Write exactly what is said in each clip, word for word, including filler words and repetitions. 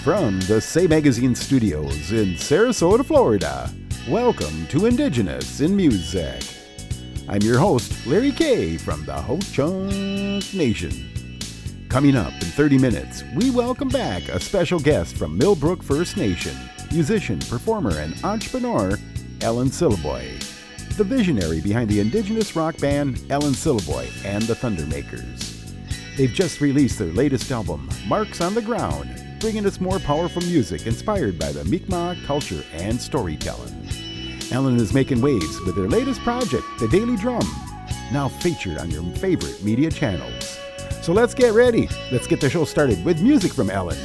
from the Say Magazine studios in Sarasota, Florida. Welcome to Indigenous in Music. I'm your host, Larry Kay from the Ho-Chunk Nation. Coming up in thirty minutes, we welcome back a special guest from Millbrook First Nation, musician, performer, and entrepreneur, Ellen Syliboy, the visionary behind the Indigenous rock band Ellen Syliboy and the Thundermakers. They've just released their latest album, Marks on the Ground, bringing us more powerful music inspired by the Mi'kmaq culture and storytelling. Ellen is making waves with their latest project, The Daily Drum, now featured on your favorite media channels. So let's get ready. Let's get the show started with music from Ellen.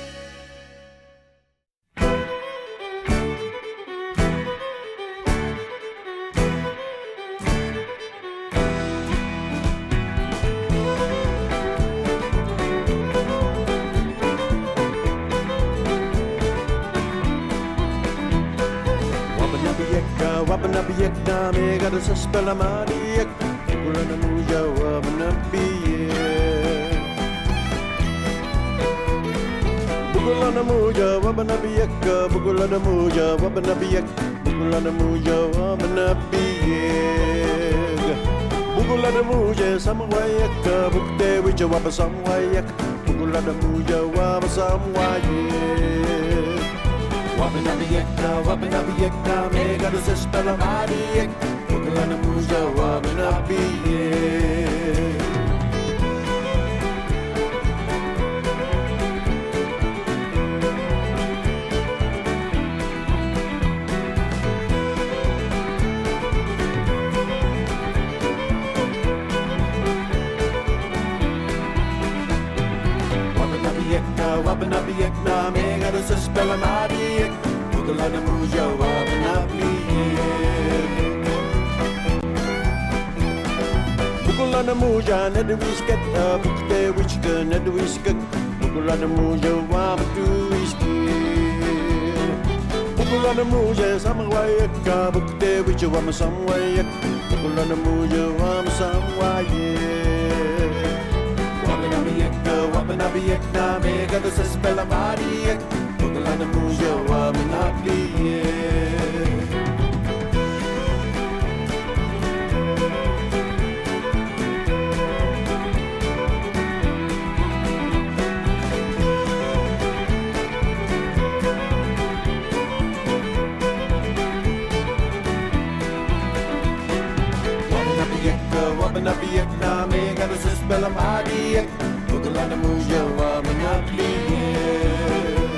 Spela Mariek, Bukulana Muja Wabanabiye. Bukulana Muja Wabanabiek, Bukulana Muja Wabanabiek, Bukulana Muja Wabanabiye. Bukulana Muja Samwayek, Bukte Wija Wabasamwayek, Bukulana Muja Wabasamwayek. Wabanabiek, Wabanabiek, Mega the Spela Mariek. Bukulana Muja Wabanabiye. Wabanabiek, Wabanabiek, Mega the Spela Mariek. Bukulana Muja Wabanabiye. Bukulana Muja, Ned Whisket, Bukte Wishka, Ned Whisket, Bukulana Muja, Wabatu Whisky. Bukulana Muja, Samawayek, Bukte Witcha, Wama Samwayek, Bukulana Muja, Wama Samwayek. Wabanabiek, Wabanabiek, Mega the Spela Mariek, Bukulana Muja, Wabanabiek. Wabanabiek, Mega the Spela Mariek, Bukulana Muja Wabanabiek.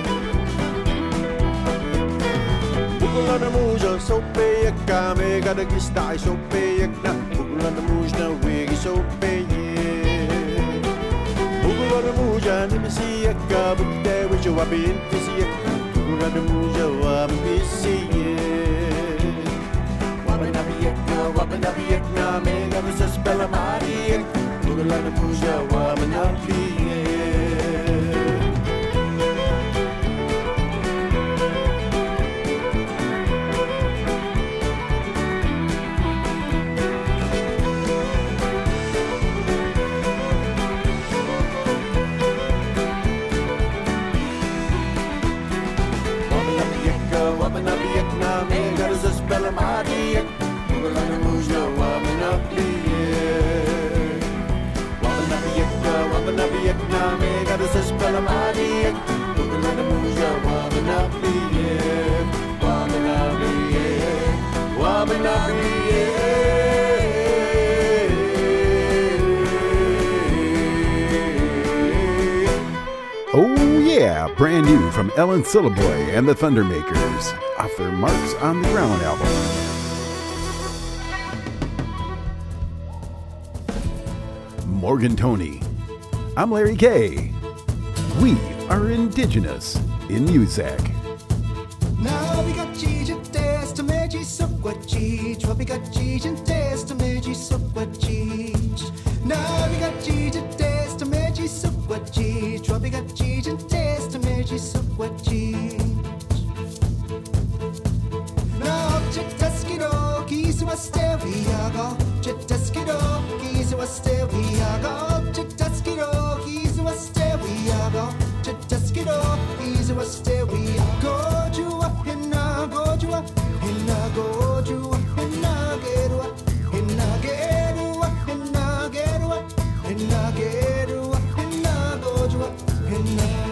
Bukulana Muja so payek, Mega the Gistai so payek na, Bukulana Muja Wigi so payek. Bukulana Muja Nimisiek, Bukte Witcha Wabin Pisiek, Bukulana Muja Wabisiek. Wabanabiek, Wabanabiek, Mega the Spela Mariek, Bukulana Muja Wabanabiek. Wabanabiek, Mega the Spela Mariek, Bukulana Muja Wabanabiek. Wabanabiek, Wabanabiek, Mega the Spela Mariek, Bukulana Muja Wabanabiek. Wabanabiek, Wabanabiek. Oh yeah, brand new from Ellen Syliboy and the Thundermakers off their Marks on the Ground album. Morgan Tony. I'm Larry Kay. We are Indigenous in Music. Now we got cheese and taste to make you suck what cheese. What we got cheese and taste to make you suck what cheese. Now we got cheese and taste to make you suck what cheese. What we got cheese and taste to make you suck what cheese. Now Chitaskido, keys to a stereo, go. Chitaskido, keys to a stereo, go. Chitaskido, keys to a stereo, go. Chitaskido, keys 기즈와 스테리아 고주와 했나 고주와 했나 고주와 했나 게루와 했나 게루와 했나 게루와 했나 게루와 했나 고주와 했나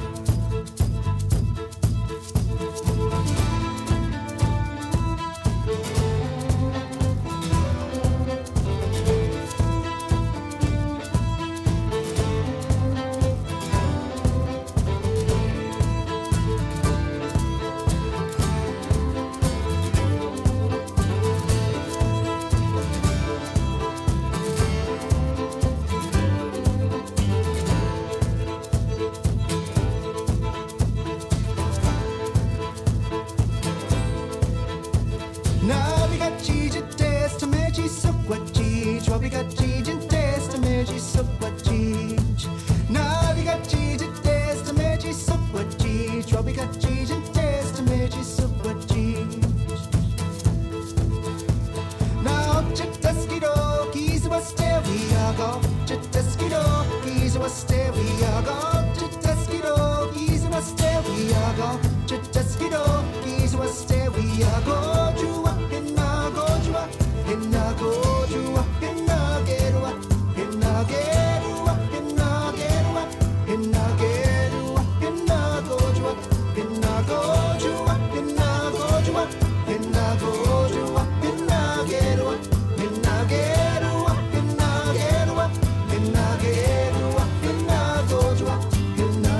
나비가 찢을 때 스토메지 썩었지 조비가 찢을 때 스토메지 썩었지 나비가 찢을 때 스토메지 썩었지 조비가 찢을 때 스토메지 썩었지 나 어쨌다 스키로 기즈와 스테리아가 어쨌다 스키로 기즈와 스테리아가 어쨌다 스키로 기즈와 스테리아가 어쨌다 스키로 기즈와 스테리아가 주와 했나 고주와 했나 고주와 했나 게루와 했나 게루와 했나 게루와 했나 게루와 했나 고주와 했나 고주와 했나 고주와 했나 고주와 했나 게루와 했나 게루와 했나 게루와 했나 게루와 했나 고주와 했나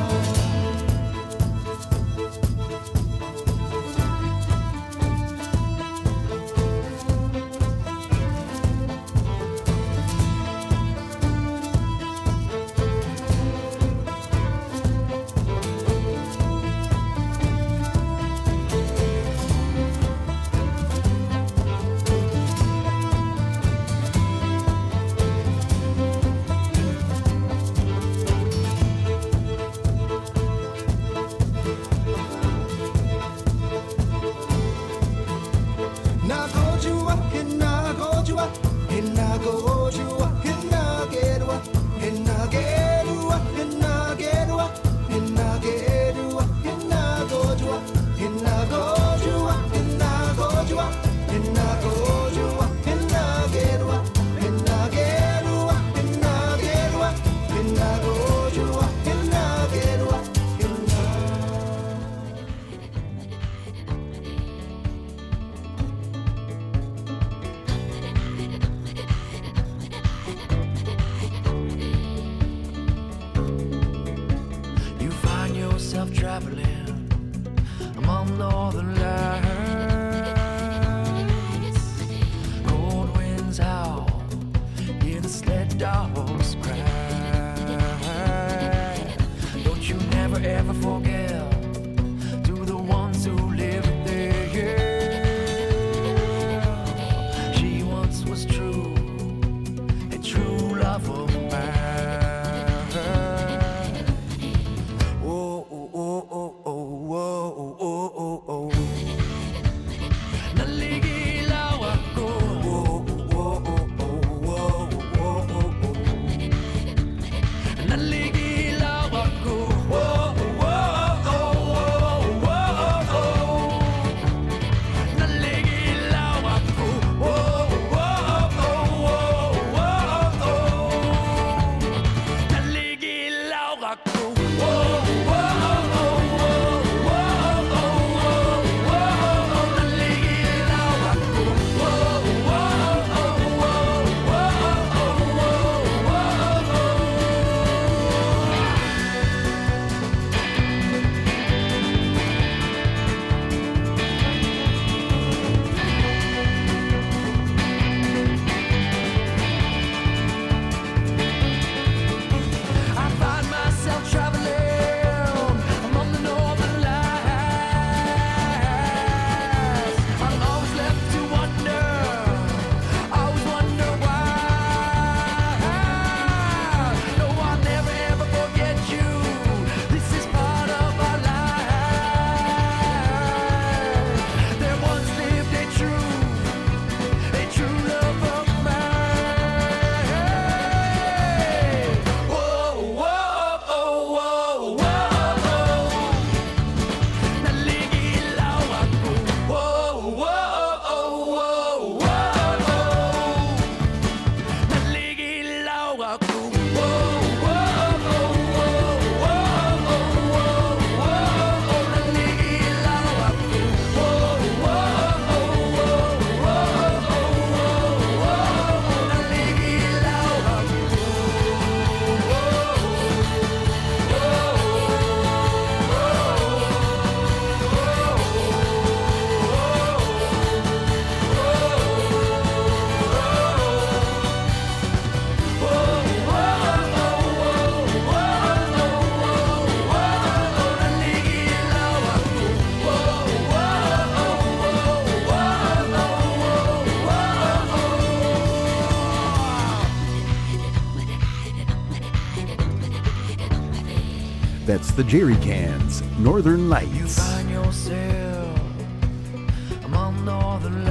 the Jerry Cans, Northern Lights. You find yourself among northern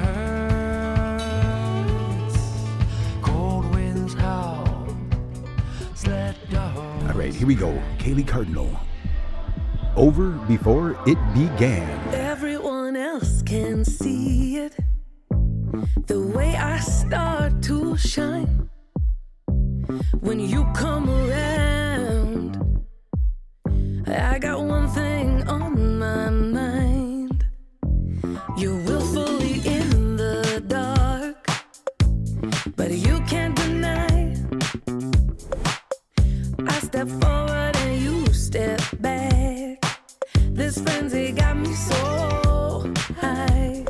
lights. Cold winds howl, sled dogs. All right, here we go. Kaylee Cardinal. Over before it began. Everyone else can see it, the way I start to shine when you come around. I got one thing on my mind. You're willfully in the dark, but you can't deny. I step forward and you step back. This frenzy got me so high.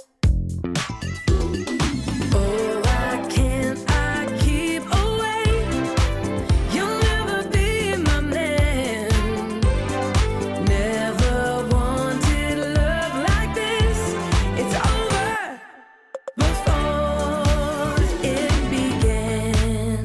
Oh, I can't, I keep away. You'll never be my man. Never wanted love like this. It's over before it began.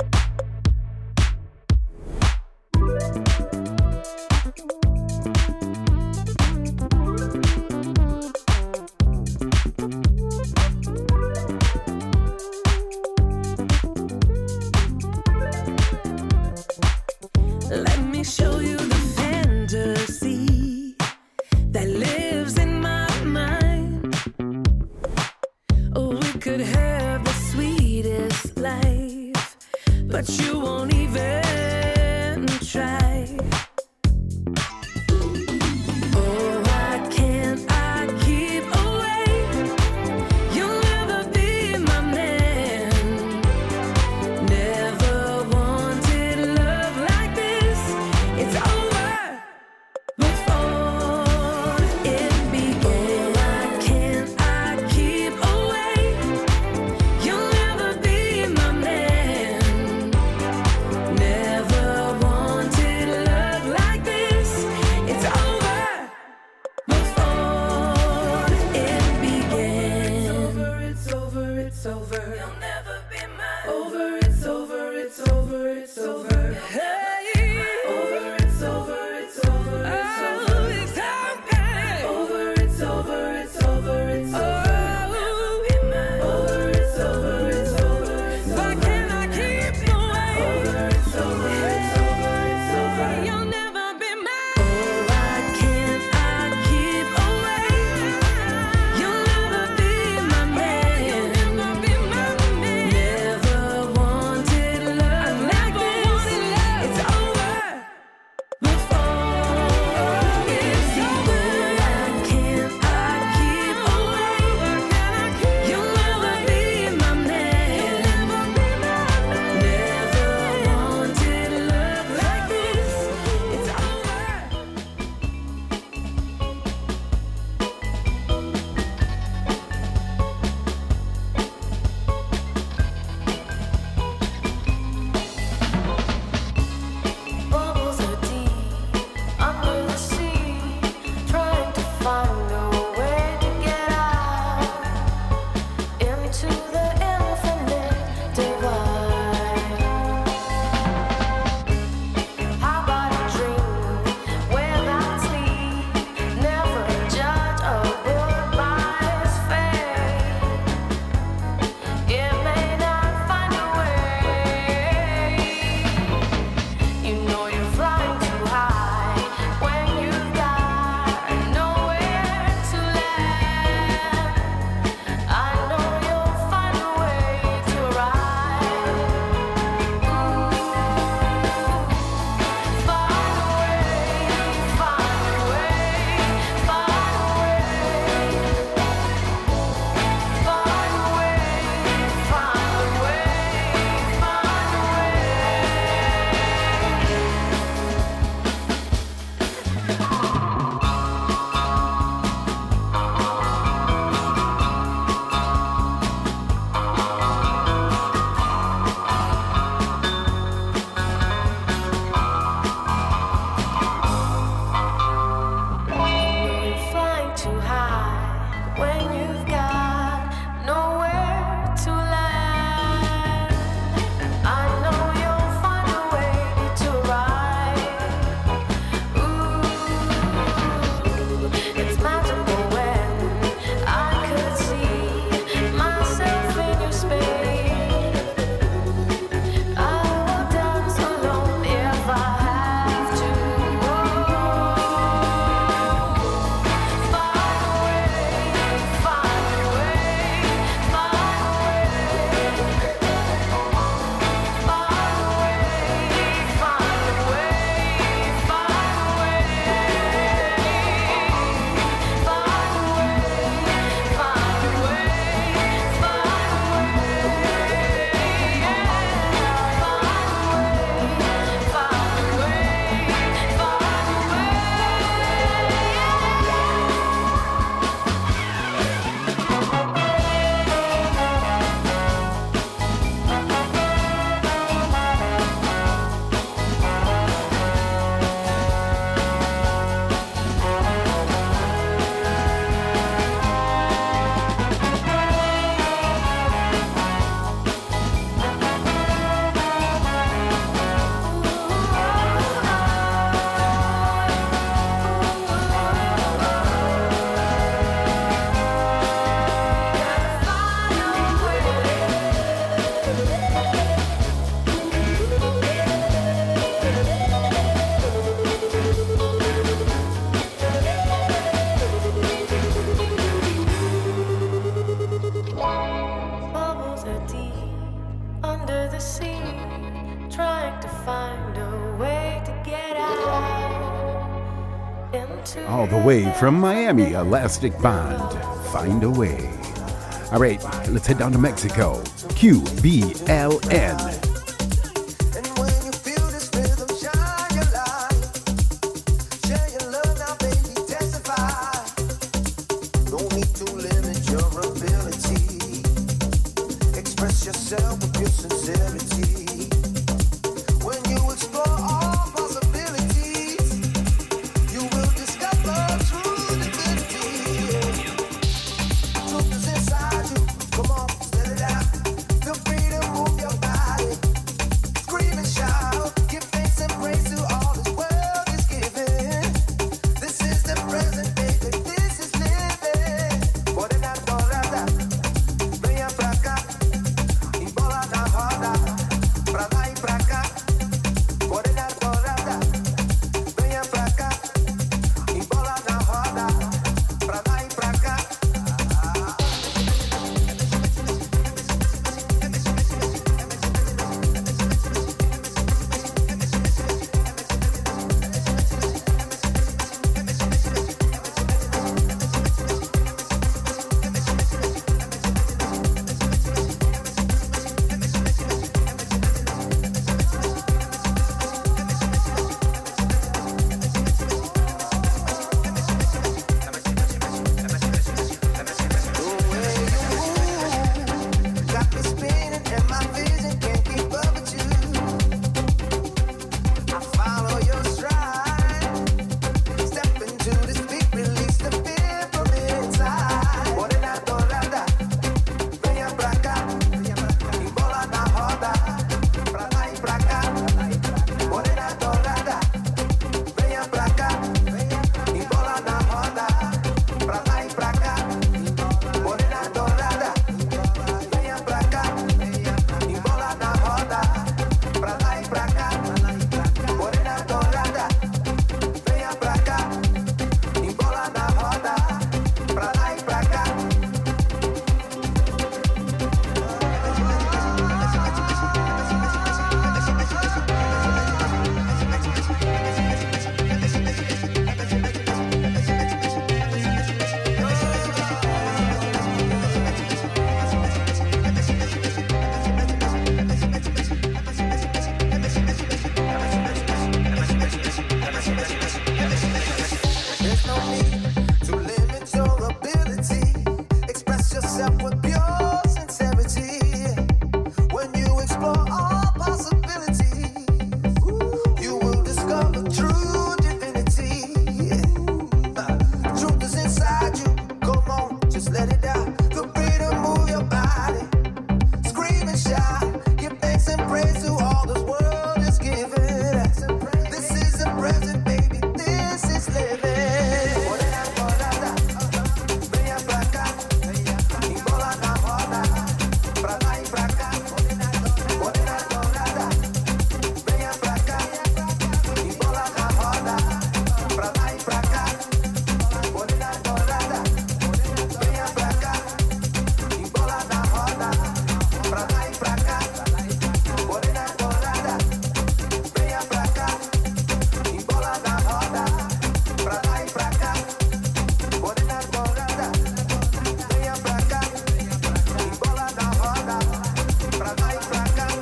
Let me show you the fantasy that lives in my mind. Oh, we could have the sweetest life, but you won't even try. Oh, I can't, I keep away. You'll never be my man. Never wanted love like this. It's over before it began. I can't, I keep away. You'll never be my man. All the way from Miami, Elastic Bond, Find a Way. All right, let's head down to Mexico. Q B L N. And when you feel this rhythm, shine your light. Share your love now, baby, testify. No need to limit your ability. Express yourself with your sincerity. When you explore all possibilities, you will discover true divinity. Truth is inside you. Come on, let it out. Feel free to move your body. Scream and shout. Give thanks and praise to all this world is giving. This is the present, baby. This is living. Por enamorada, venha pra cá. E bola na roda. Pra lá e pra cá. Por enamorada, venha pra cá. E bola na roda. Pra lá e pra cá. Got me spinning and my vision can't keep up with you. I follow your stride. Step into this beat, release the fear from inside. Por enamorada, venha pra cá. E bola na roda. Pra lá e pra cá. Por enamorada, venha pra cá. E bola na roda. Pra lá e pra cá. Por enamorada, venha pra cá. E bola na roda. Pra lá e pra cá. Por enamorada, venha pra cá. E bola na roda. Pra lá e pra cá. There's no need to limit your ability. Express yourself with pure sincerity. When you explore all possibilities, you will discover true divinity. Truth is inside you. Come on, just let it out. Feel free to move your body. Scream and shout. Give thanks and praise to all this world is giving. This is the present, baby. This is living. Por enamorada, venha pra cá. E bola na roda. Pra lá e pra cá. Por enamorada, venha pra cá. E bola na roda. Pra lá e pra cá. Por enamorada, venha pra cá. E bola na roda. Pra lá e pra cá. Por enamorada, venha pra cá. E bola na roda. Pra lá e pra cá. Por enamorada, venha pra cá. E bola na roda. Pra lá e pra cá.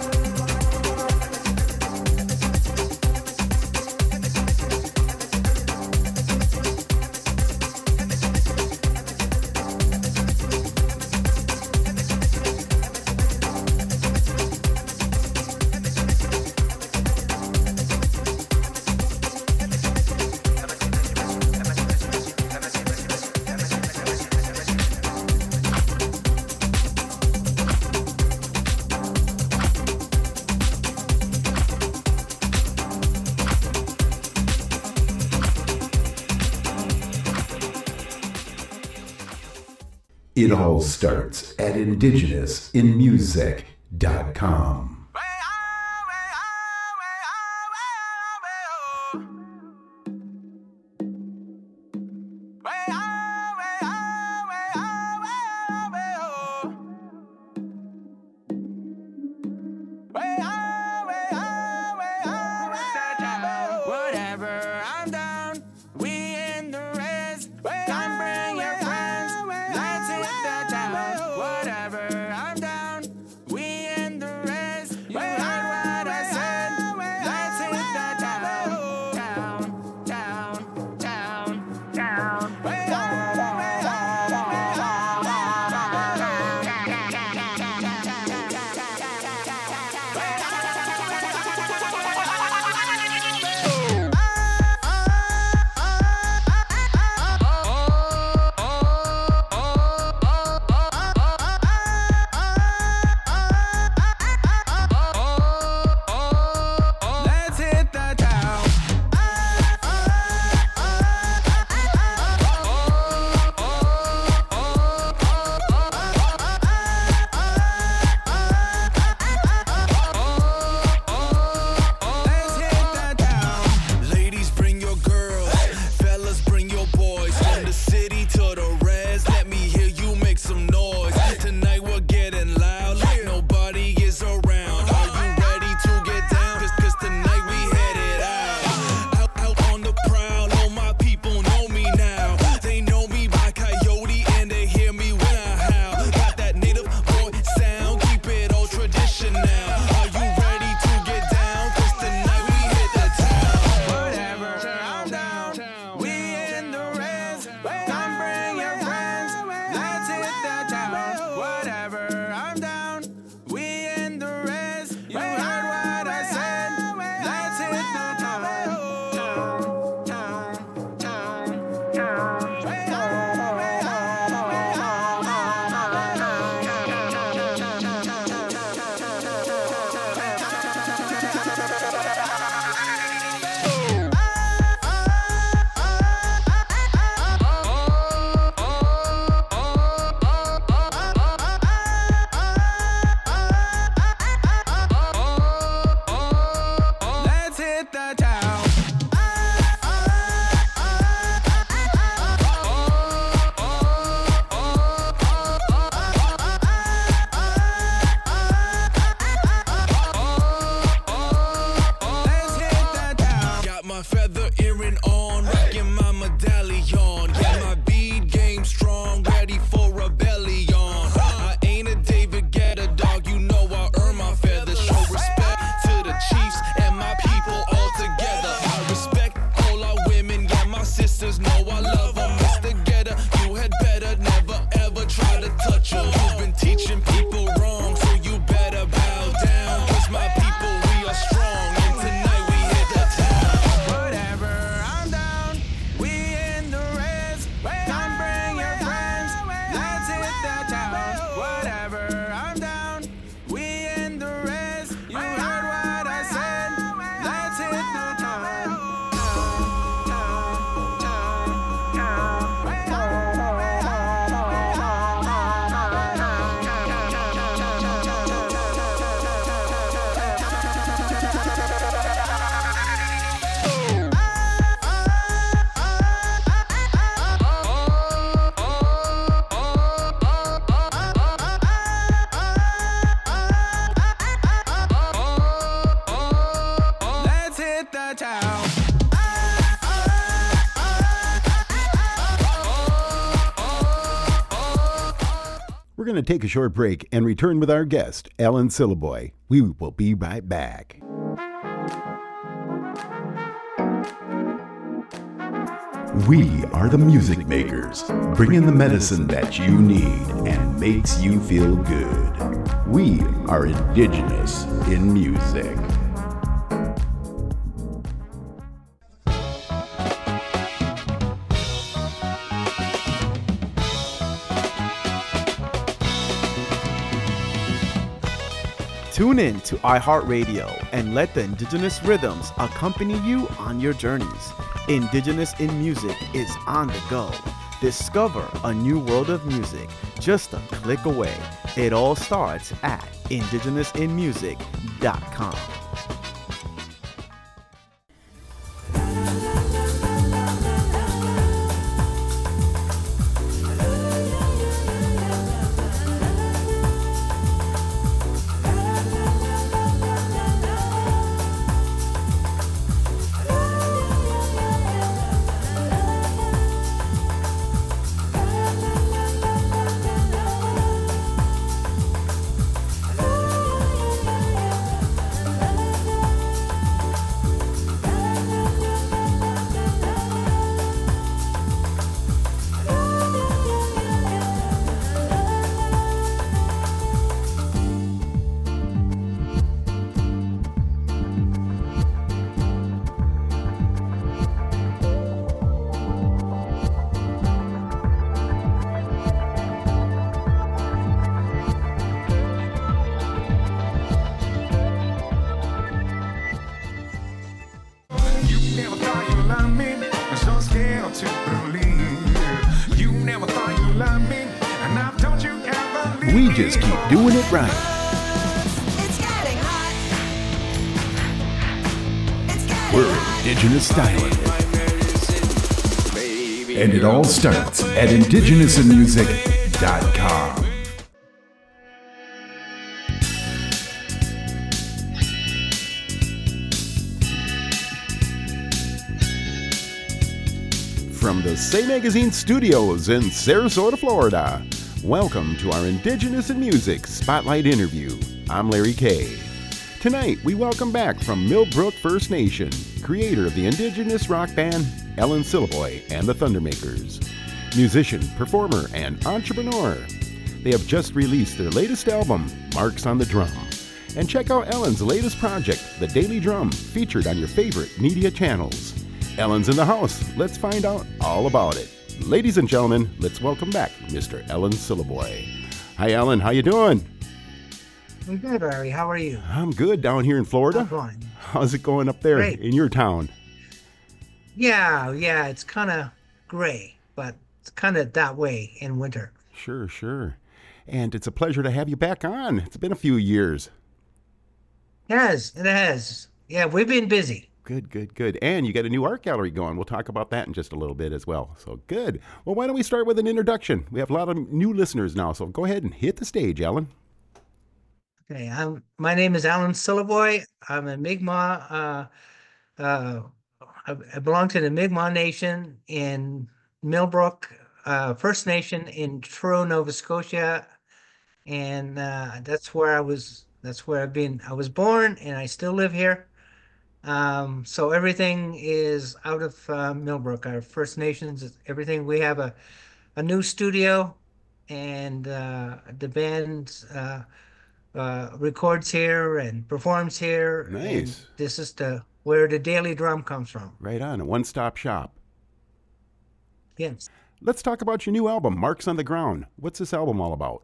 It all starts at indigenous in music dot com. Whatever, I'm down. We in the We're going to take a short break and return with our guest, Alan Syliboy. We will be right back. We are the music makers, bringing the medicine that you need and makes you feel good. We are indigenous in music. Tune in to iHeartRadio and let the indigenous rhythms accompany you on your journeys. Indigenous in Music is on the go. Discover a new world of music just a click away. It all starts at indigenous in music dot com. We just keep doing it right. We're indigenous styling. And it all starts at indigenous in music dot com. From the Say Magazine studios in Sarasota, Florida, welcome to our Indigenous in Music Spotlight interview. I'm Larry Kay. Tonight, we welcome back from Millbrook First Nation, creator of the indigenous rock band Alan Syliboy and the Thundermakers, musician, performer, and entrepreneur. They have just released their latest album, Marks on the Drum. And check out Alan's latest project, The Daily Drum, featured on your favorite media channels. Alan's in the house. Let's find out all about it. Ladies and gentlemen, let's welcome back Mister Alan Syliboy. Hi, Alan. How you doing? I'm good, Larry. How are you? I'm good down here in Florida. I'm fine. How's it going up there Great. in your town? Yeah, yeah. It's kind of gray, but it's kind of that way in winter. Sure, sure. And it's a pleasure to have you back on. It's been a few years. It has. It has. Yeah, we've been busy. Good, good, good. And you got a new art gallery going. We'll talk about that in just a little bit as well. So good. Well, why don't we start with an introduction? We have a lot of new listeners now, so go ahead and hit the stage, Alan. Okay, I'm, my name is Alan Syliboy. I'm a Mi'kmaq. Uh, uh, I, I belong to the Mi'kmaq Nation in Millbrook uh, First Nation in Truro, Nova Scotia, and uh, that's where I was. That's where I've been. I was born, and I still live here. Um, so everything is out of uh, Millbrook. Our First Nations, everything. We have a a new studio, and uh, the band uh, uh, records here and performs here. and Nice. This is the where the Daily Drum comes from. Right on, a one-stop shop. Yes. Let's talk about your new album, Marks on the Ground. What's this album all about?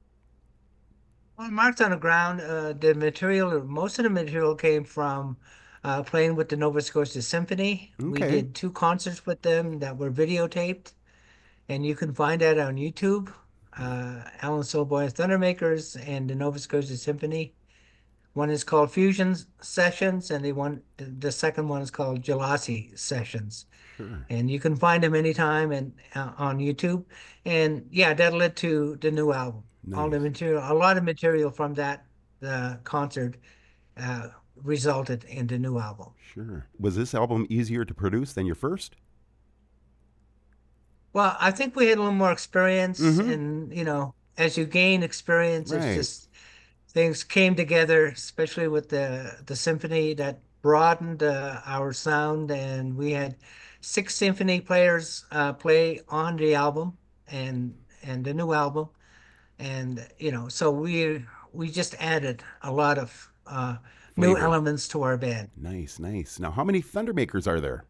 Well, Marks on the Ground. Uh, the material, most of the material came from uh, playing with the Nova Scotia Symphony. We Okay. did two concerts with them that were videotaped, and you can find that on YouTube. Uh, Alan Syliboy and Thundermakers and the Nova Scotia Symphony. One is called Fusion Sessions, and the one, the second one is called Jalasi Sessions. Sure. And you can find them anytime and uh, on YouTube. And yeah, that led to the new album. All the Nice. material, a lot of material from that uh, concert uh, resulted in the new album. Sure. Was this album easier to produce than your first? Well, I think we had a little more experience, Mhm. and you know, as you gain experience, Right. it's just things came together, especially with the the symphony that broadened uh, our sound, and we had six symphony players uh, play on the album and and the new album, and you know, so we we just added a lot of uh, new Flavor. elements to our band. Nice, nice. Now, how many Thundermakers are there?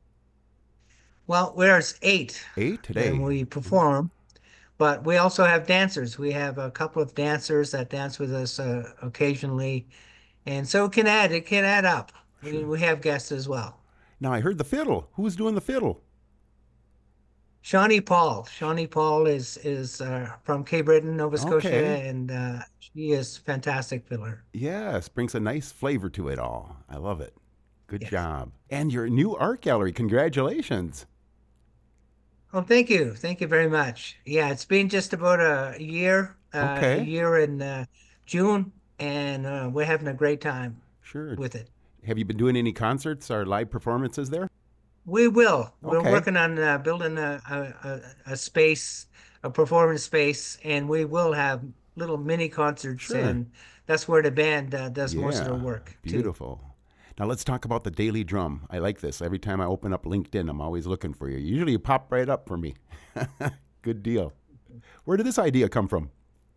Well, there's eight Eight today. when we perform, but we also have dancers. We have a couple of dancers that dance with us uh, occasionally, and so it can add it can add up. We, we have guests as well. Now, I heard the fiddle. Who's doing the fiddle? Shawnee Paul. Shawnee Paul is is uh, from Cape Breton, Nova Scotia, Okay. and uh, she is a fantastic fiddler. Yes, brings a nice flavor to it all. I love it. Good Yes. job. And your new art gallery. Congratulations. Oh, thank you, thank you very much. Yeah, it's been just about a year, uh, Okay. a year in uh, June, and uh, we're having a great time Sure. with it. Have you been doing any concerts or live performances there? We will. We're Okay. working on uh, building a, a, a, a space, a performance space, and we will have little mini concerts, Sure. and that's where the band uh, does most of their work too. Beautiful. Now let's talk about the Daily Drum. I like this. Every time I open up LinkedIn, I'm always looking for you. Usually you pop right up for me. Good deal. Where did this idea come from?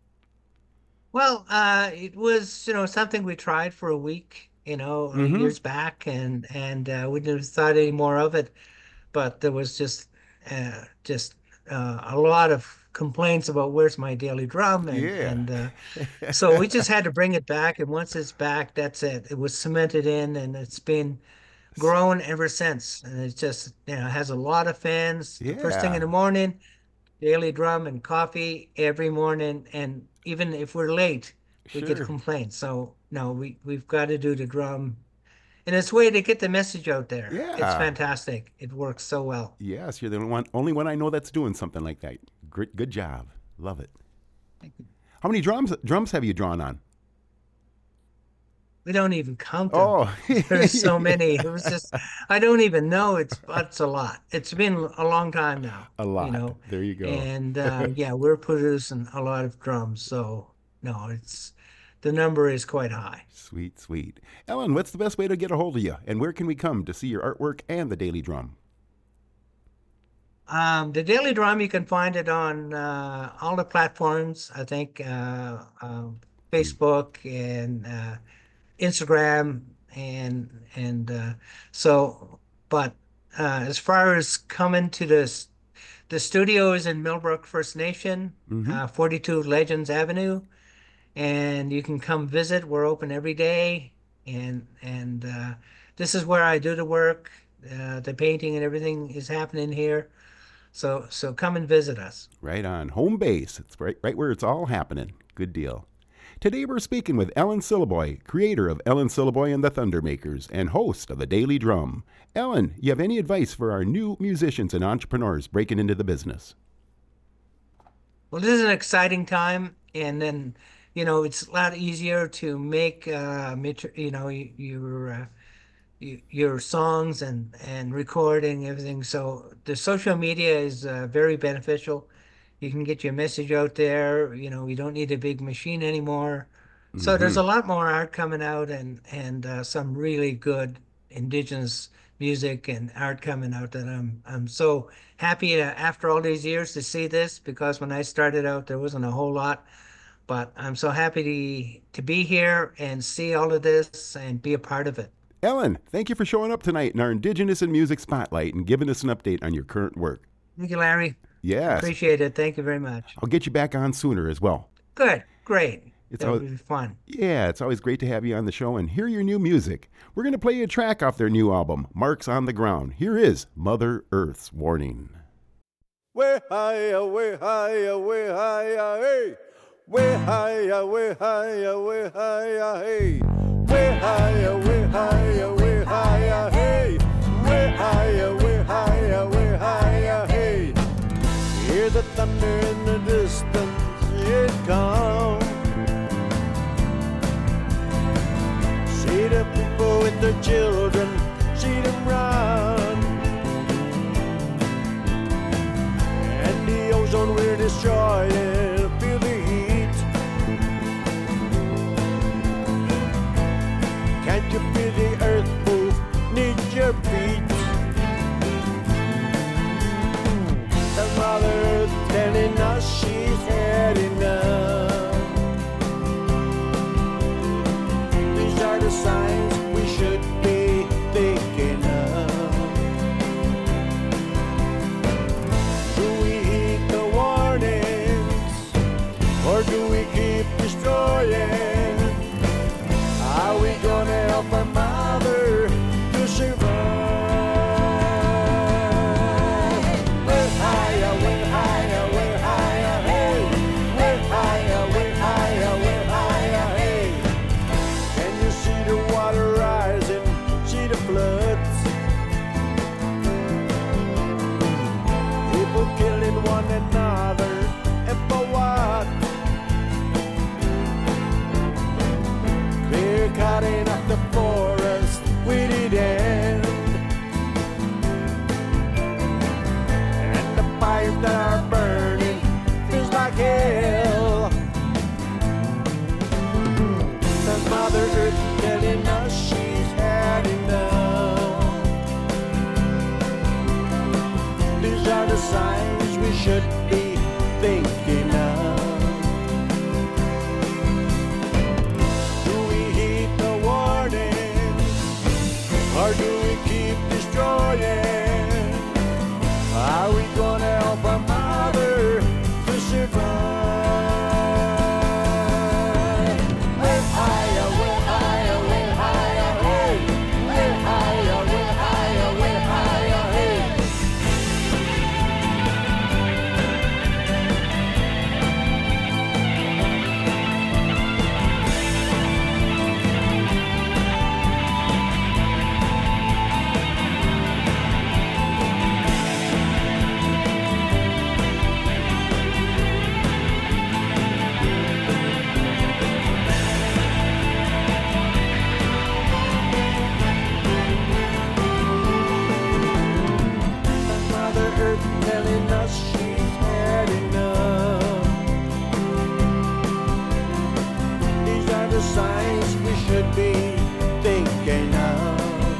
Well, uh, it was, you know, something we tried for a week, you know, uh, Mhm. years back, and and uh, we never thought any more of it. But there was just uh, just uh, a lot of complaints about where's my daily drum, and Yeah. and uh, so we just had to bring it back. And once it's back, that's it. It was cemented in, and it's been grown ever since. And it just, you know, has a lot of fans. The first thing Yeah. in the morning, daily drum and coffee every morning, and even if we're late, we get Sure. complaints. So no, we we've got to do the drum, and it's a way to get the message out there. It's Yeah. fantastic. It works so well. Yes, you're the only one, only one I know that's doing something like that. Great, good job. Love it. How many drums drums have you drawn on? We don't even count them. Oh, There's so many. It was just, I don't even know. It's it's a lot. It's been a long time now. a lot. You know, There you go. and uh, yeah, we're producing a lot of drums. So no, it's the number is quite high. Sweet, sweet. Ellen, what's the best way to get a hold of you? And where can we come to see your artwork and the Daily Drum? Um, the Daily Drum, you can find it on uh, all the platforms. I think uh, um, Facebook and uh, Instagram, and and uh, so. But uh, as far as coming to the s- the studio is in Millbrook First Nation, Mhm. uh, forty-two Legends Avenue, and you can come visit. We're open every day, and and uh, this is where I do the work. Uh, the painting and everything is happening here. So so come and visit us. Right on. Home base. It's right, right where it's all happening. Good deal. Today we're speaking with Ellen Syliboy, creator of Ellen Syliboy and the Thundermakers and host of the Daily Drum. Ellen, you have any advice for our new musicians and entrepreneurs breaking into the business? Well, this is an exciting time, and then, you know, it's a lot easier to make, uh, mater- you know, y- your uh, y- your songs and and recording everything. So the social media is uh, very beneficial. You can get your message out there. You know, you don't need a big machine anymore. So there's a lot more art coming out, and and uh, some really good indigenous music and art coming out that I'm I'm so happy to, after all these years, to see this, because when I started out there wasn't a whole lot, but I'm so happy to to be here and see all of this and be a part of it. Ellen, thank you for showing up tonight in our Indigenous in Music Spotlight and giving us an update on your current work. Thank you, Larry. Yes. Appreciate it. Thank you very much. I'll get you back on sooner as well. Good. Great. It's That'll all- be fun. Yeah, it's always great to have you on the show and hear your new music. We're going to play you a track off their new album, Marks on the Ground. Here is Mother Earth's Warning. Way higher, way higher, way higher, hey. Way higher, way higher, way higher, hey. Way higher, way higher, way higher, hey. Way higher, way higher, way higher, hey. Hear the thunder in the distance, it comes. See the people with their children, see them run. And the ozone we're destroying, feel the destroying. Are we gonna help our mother to survive? We're higher, we're higher, we're higher, hey. We're higher, we're higher, we're higher, hey. Can you see the water rising? See the floods? People killing one another, and for what? Clear cutting up the forest, we did end. And the fires that are burning feels like hell. The Mother Earth telling us she's had enough. These are the signs we should be thinking of. Do we heed the warnings, or do we keep destroying? Are we gonna help our mother to survive? We're higher, we're higher, we're higher, hey. We're higher, we're higher, we're higher, hey. Mother Earth telling us she's had enough. These are the signs we should be thinking of.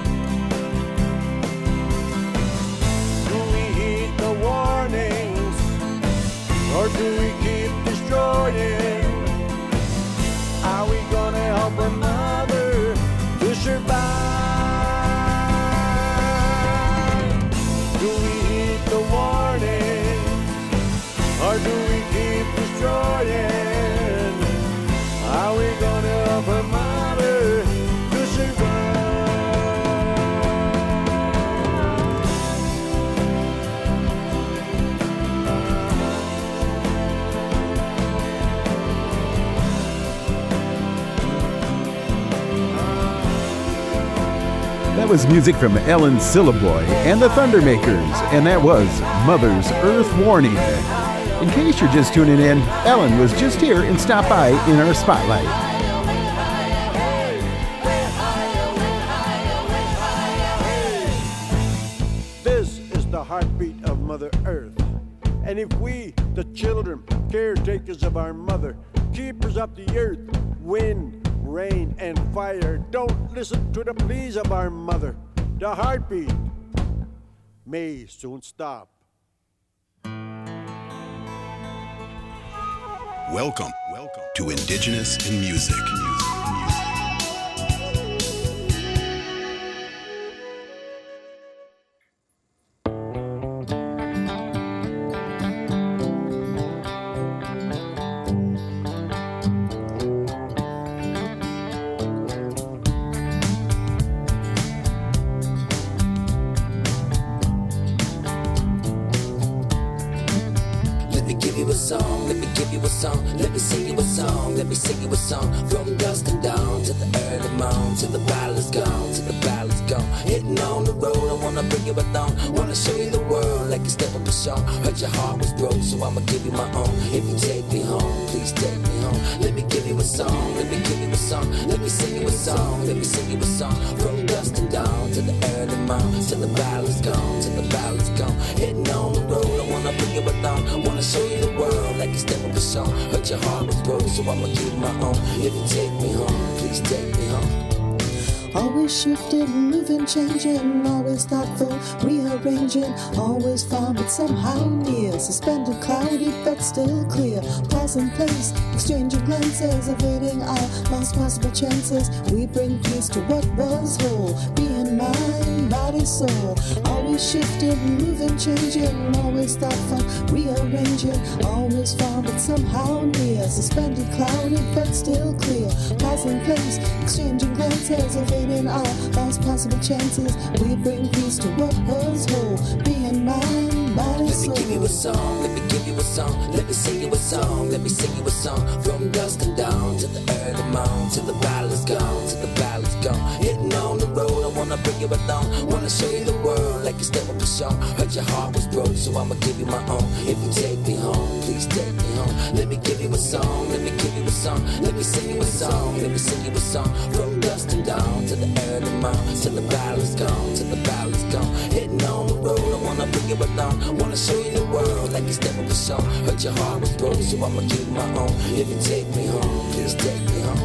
Do we heed the warnings, or do we keep destroying? Are we gonna help our mother to survive? Do we heed the warning, or do we keep destroying? Are we gonna help our mother to That was music from Ellen Syllaboy and the Thundermakers, and that was Mother's Earth Warning. In case you're just tuning in, Ellen was just here and stopped by in our spotlight. This is the heartbeat of Mother Earth. And if we, the children, caretakers of our mother, keepers of the earth, wind, rain, and fire, don't listen to the pleas of our mother, the heartbeat may soon stop. Welcome, welcome to Indigenous in Music. music, music. Let me give you a song, let me give you a song, let me sing you a song, let me sing you a song. From dusk and dawn to the early morn, till the battle's gone, till the battle's gone. Hitting on the road, I wanna bring you along, wanna show you the world like a step up a song. Heard your heart was broke, so I'ma give you my own. If you take me home, please take me home. Let me give you a song, let me give you a song, let me sing you a song, let me sing you a song. From dusk and dawn to the early morn, till the battle's gone, till the battle's gone. Hitting on the road, I wanna bring you along, wanna show you the world like a step of a song. Heard your heart was broke, so I'ma give you my own. If you take me home, please take me home. Always shifting, moving, changing, always thoughtful, rearranging, always far but somehow near, suspended, cloudy but still clear, pleasant place, exchanging glances, evading all lost possible chances. We bring peace to what was whole, being mind, body, soul. Always shifting, moving, changing, always thoughtful, rearranging, always far but somehow near, near. Suspended, cloudy, but still clear. Passing place, exchanging glances, evading all last possible chances. We bring peace to what was whole. Being mind, body, soul. Let me give you a song, let me give you a song. Let me sing you a song, let me sing you a song. From dusk and dawn to the early morn, till the battle is gone, till the battle is gone. Hitting on the road, I wanna bring you along. Wanna show you the world like it's never been shown. Heard your heart was broke, so I'ma give you my own. If you take me home, please take me home. Let me give you a song, let me give you a song. Let me sing you a song, let me sing you a song. From dusk and dawn to the early morn, till the battle is gone, till the battle is gone. Hitting on the road, I wanna bring you along. Wanna show you the world like it's never been shown. Heard your heart was broke, so I'ma give you my own. If you take me home, please take me home.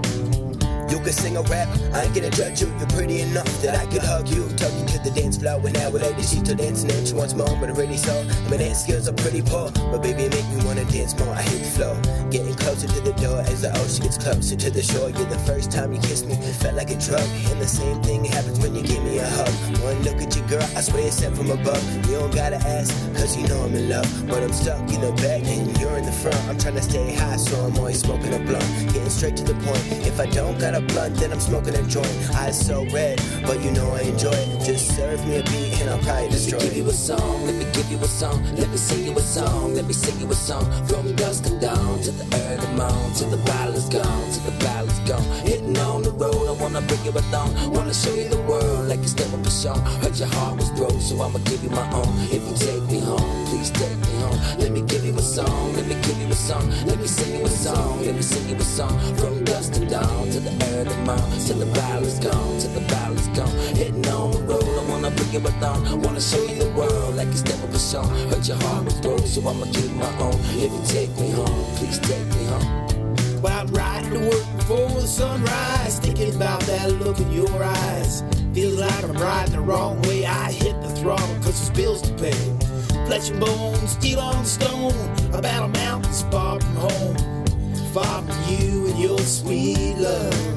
You can sing a rap, I ain't gonna judge you. You're pretty enough that I could hug you. Tuck you to the dance floor when I would lady. She still dancing and she wants more, but I really saw my dance skills are pretty poor. But baby, make me wanna dance more. I hit the floor, getting closer to the door as the ocean gets closer to the shore. You're the first time you kissed me, it felt like a drug. And the same thing happens when you give me a hug. One look at you, girl, I swear it's sent from above. You don't gotta ask, cause you know I'm in love. But I'm stuck in the back and you're in the front. I'm trying to stay high, so I'm always smoking a blunt. Getting straight to the point. If I don't got a blunt, then I'm smoking a joint. Eyes so red, but you know I enjoy it. Just serve me a beat and I'll probably destroy it. Let me give you a song, let me give you a song. Let me sing you a song, let me sing you a song. From dusk and dawn to the early morn, till the battle is gone, till the battle is gone. Hitting on the road, I wanna bring you along. Wanna show you the world like it's never been shown. Heard your heart was broke, so I'ma give you my own. If you take me home, please take me home. Let me give you a song, let me give you a song. Let me sing you a song, let me sing you a song. From dusk and dawn to the early morn, till the battle is gone, till the battle is gone. Hitting on the road, I wanna bring you along. Wanna show you the world like it's never been shown. Heard your heart was broke, so I'ma give you my own. If you take me home, please take me home. Well, I'm riding to work before the sunrise, thinking about that look in your eyes. Feels like I'm riding the wrong way. I hit the throttle cause there's bills to pay. Flesh and bone, steel on stone. A battle mountains far from home, far from you and your sweet love.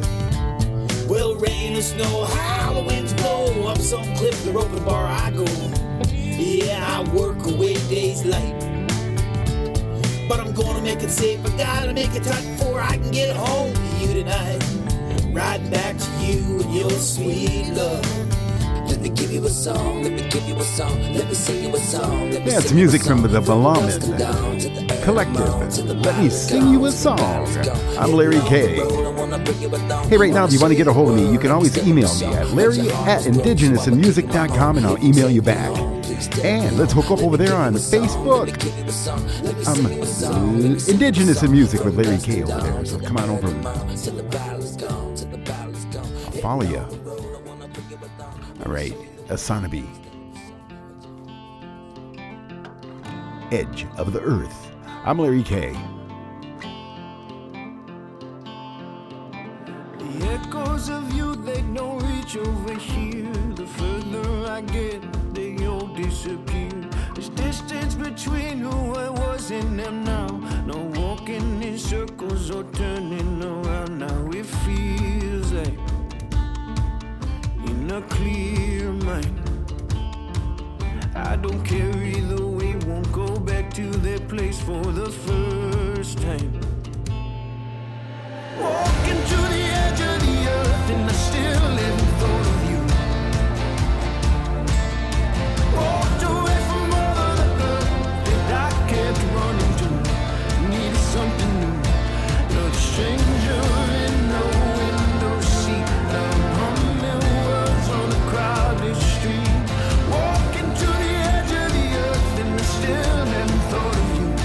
Well, rain or snow, how the winds blow. Up some cliff, the open bar I go. Yeah, I work away days late, but I'm gonna make it safe. I gotta make it tight before I can get home to you tonight. Riding back to you and your sweet love. Let me give you a song, let me give you a song. Let me sing you a song. Let me Yeah, it's sing you a music from song. the Balaman From dusk and dawn to the early Collective. morn, till the Let battle me is sing gone, you a till the battle is song. gone. I'm Larry Hitting K. on the road, I wanna bring you along. Hey, right now, if you want to get a hold of me, you can always Wanna email show me you at the larry world. at indigenous in music dot com and I'll email you back. And let's hook up over there on Facebook. I'm Indigenous in Music with Larry K over there, so come on over and I'll follow you. All right, Asanabi. Edge of the Earth. I'm Larry K. The echoes of you, they don't reach over here. The further I get, they all disappear. There's distance between who I was and am now. No walking in circles or turning around. Now it feels like in a clear mind. I don't care either way, won't go back to that place for the first time. Walking to the edge of the earth and I still haven't thought of you. Walked away from all of the earth that I kept running to. Needed something new. Another stranger in the window seat. Now I'm humming words on a crowded street. Walking to the edge of the earth and I still haven't thought of you.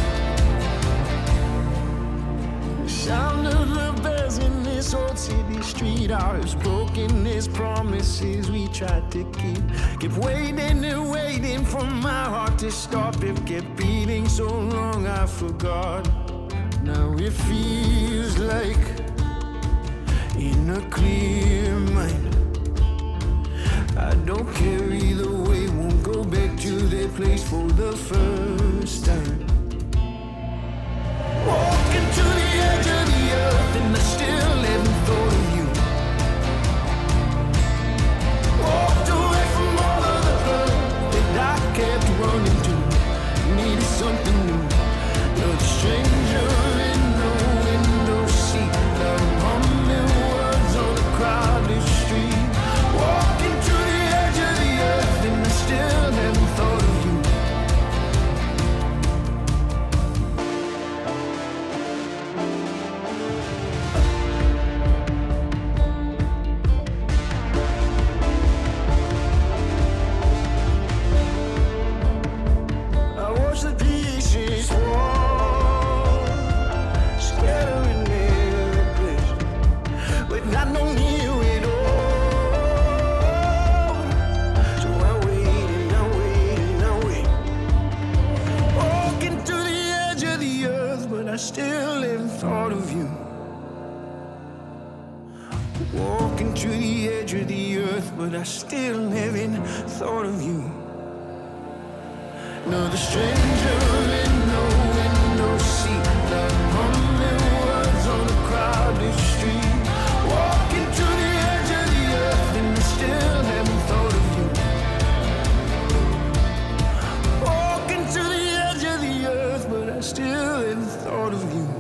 The sound of the bells in this old city street are as broken as promises we tried to keep. Kept waiting and waiting for my heart to stop. It kept beating so long I forgot. Now it feels like in a clear mind. I don't care either way, won't go back to that place for the first time. Walking to the edge of the earth and I still haven't thought of you. Walked away from all of the earth that I kept running to. Needed something new. Another stranger in the haven't thought of you. Walking to the edge of the earth, but I still haven't thought of you. Another stranger in no window seat, like humming words on a crowded street. Walking to the edge of the earth, and I still haven't thought of you. Walking to the edge of the earth, but I still haven't thought of you.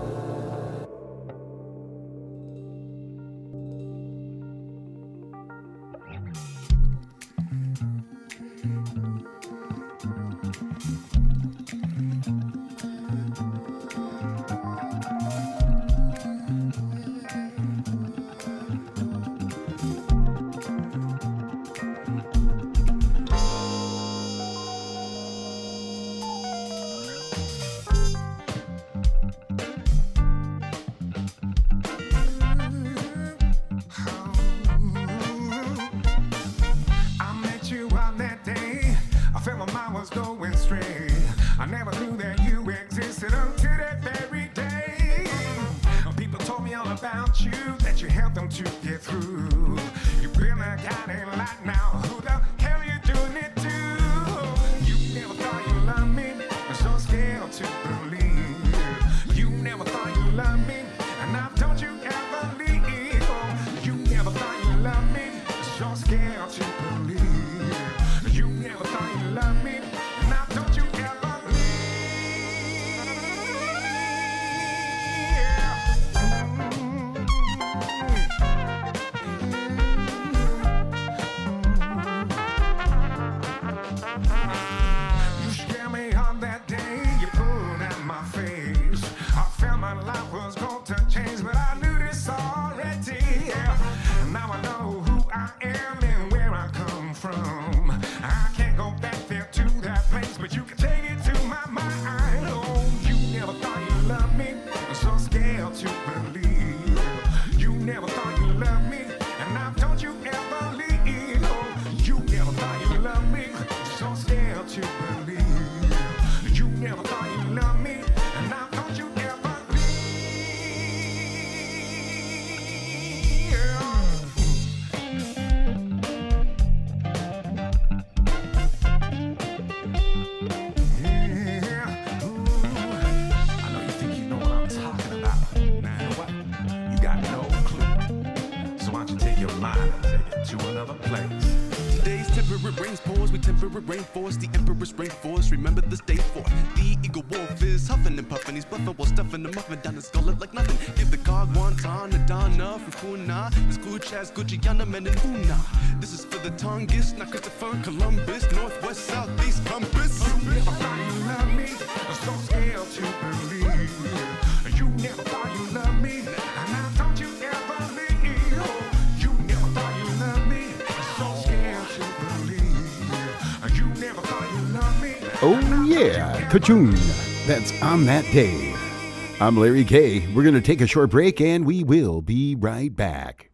Rainforest, the emperor's rainforest. Remember this day for the eagle wolf is huffing and puffing. He's bluffing while stuffing the muffin down his gullet like nothing. Give the cog wonton, Adana, Fukuna. This Gucci ass Gucciana, men in Huna. This is for the Tongass, not Christopher Columbus. Northwest, southeast, compass. You never thought you loved me, I'm so scared to believe. You never thought you loved me, and now don't you ever leave. You never thought you loved me, I'm so scared to believe. You never thought you loved me. Oh yeah, ka-choon. That's On That Day. I'm Larry K. We're going to take a short break and we will be right back.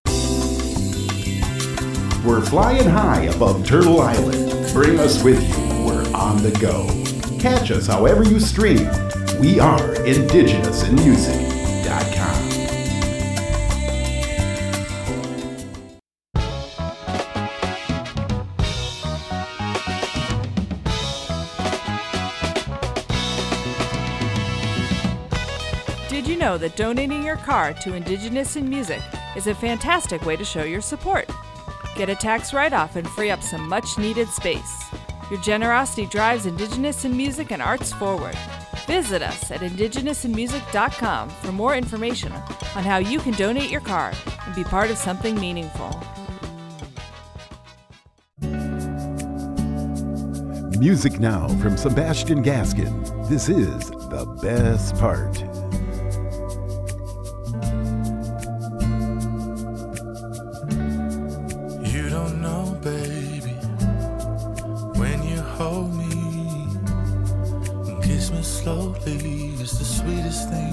We're flying high above Turtle Island. Bring us with you. We're on the go. Catch us however you stream. We are indigenous in music dot com. Did you know that donating your car to Indigenous in Music is a fantastic way to show your support? Get a tax write-off and free up some much-needed space. Your generosity drives Indigenous in Music and arts forward. Visit us at indigenous in music dot com for more information on how you can donate your car and be part of something meaningful. Music now from Sebastian Gaskin. This is The Best Part. You don't know, baby, when you hold me and kiss me slowly, it's the sweetest thing.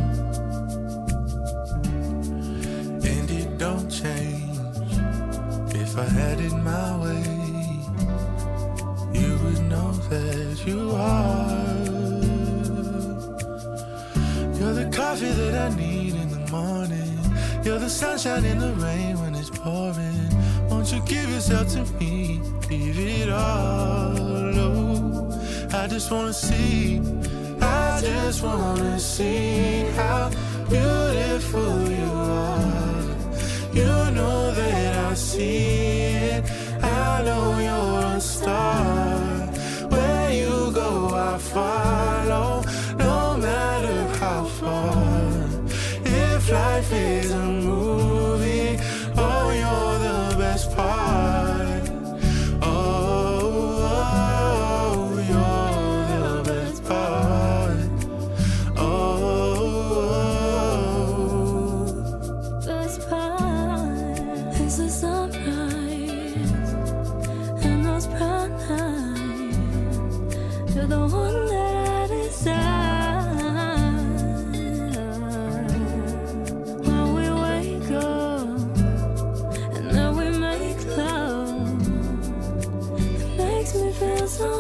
And it don't change. If I had it my way, you would know that you are. You're the kind coffee that I need in the morning. You're the sunshine in the rain when it's pouring. Won't you give yourself to me? Leave it all. Oh, I just wanna see. I just wanna see how beautiful you are. You know that I see it. I know you're a star. Where you go, I follow. No matter how far. If life is a movie, oh, you're the best part. Oh, oh, you're the best part. Oh, best part is the sunrise and those brown eyes. You're the one that I desire. So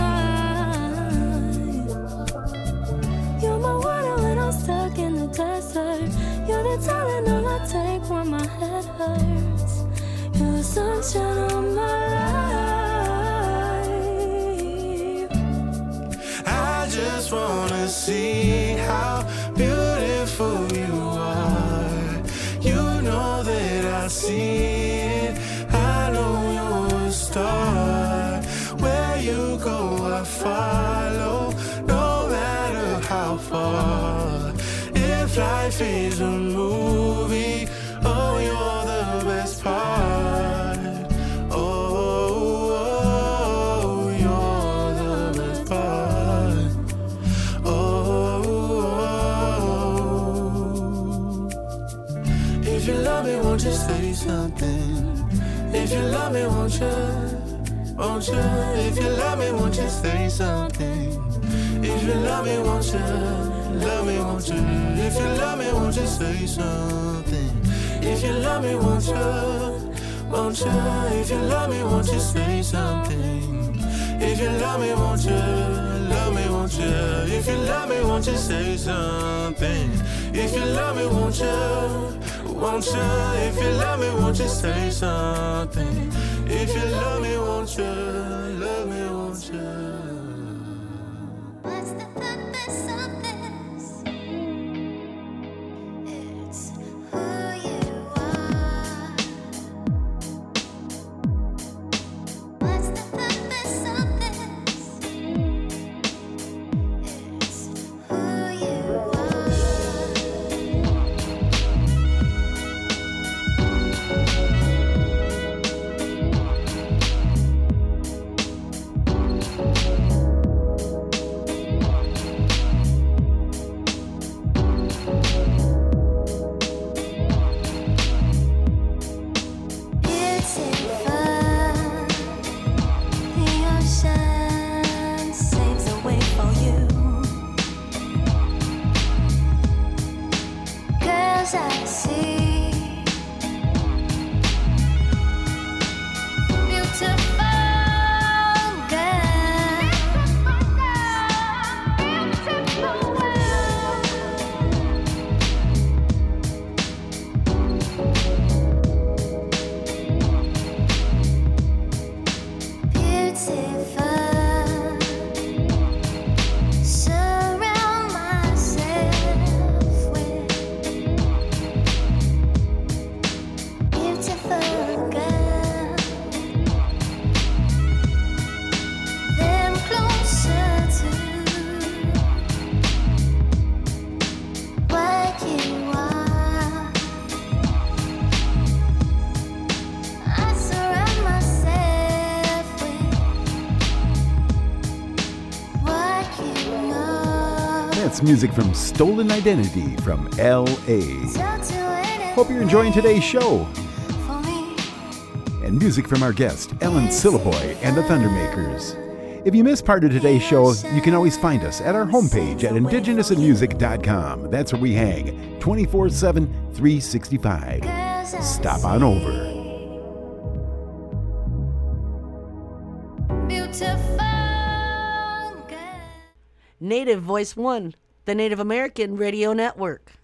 nice. You're my water when I'm stuck in the desert. You're the Tylenol I take when my head hurts. You're the sunshine of my life. I just wanna see how beautiful you are. You know that I see it. I know you're a star. Where you go, I follow, no matter how far. If life is a movie, oh, you're the best part. Oh, oh, you're the best part. Oh, oh. If you love me, won't you say something? If you love me, won't you? Won't you, if you love me, won't you say something? If you love me, won't you, love me, won't you? If you love me, won't you say something? If you love me, won't you, won't you? If you love me, won't you say something? If you love me, won't you, love me, won't you? If you love me, won't you say something? If you love me, won't you, won't you? If you love me, won't you say something? If you love me, won't you? Love me, won't you? What's the purpose of this? It's who you are. What's the purpose of this? It's who you That's music from Stolen Identity from L A. Hope you're enjoying today's show. And music from our guest, Ellen Syliboy and the Thundermakers. If you missed part of today's show, you can always find us at our homepage at indigenous in music dot com. That's where we hang twenty-four seven, three sixty-five. Stop on over. Native Voice One, the Native American Radio Network.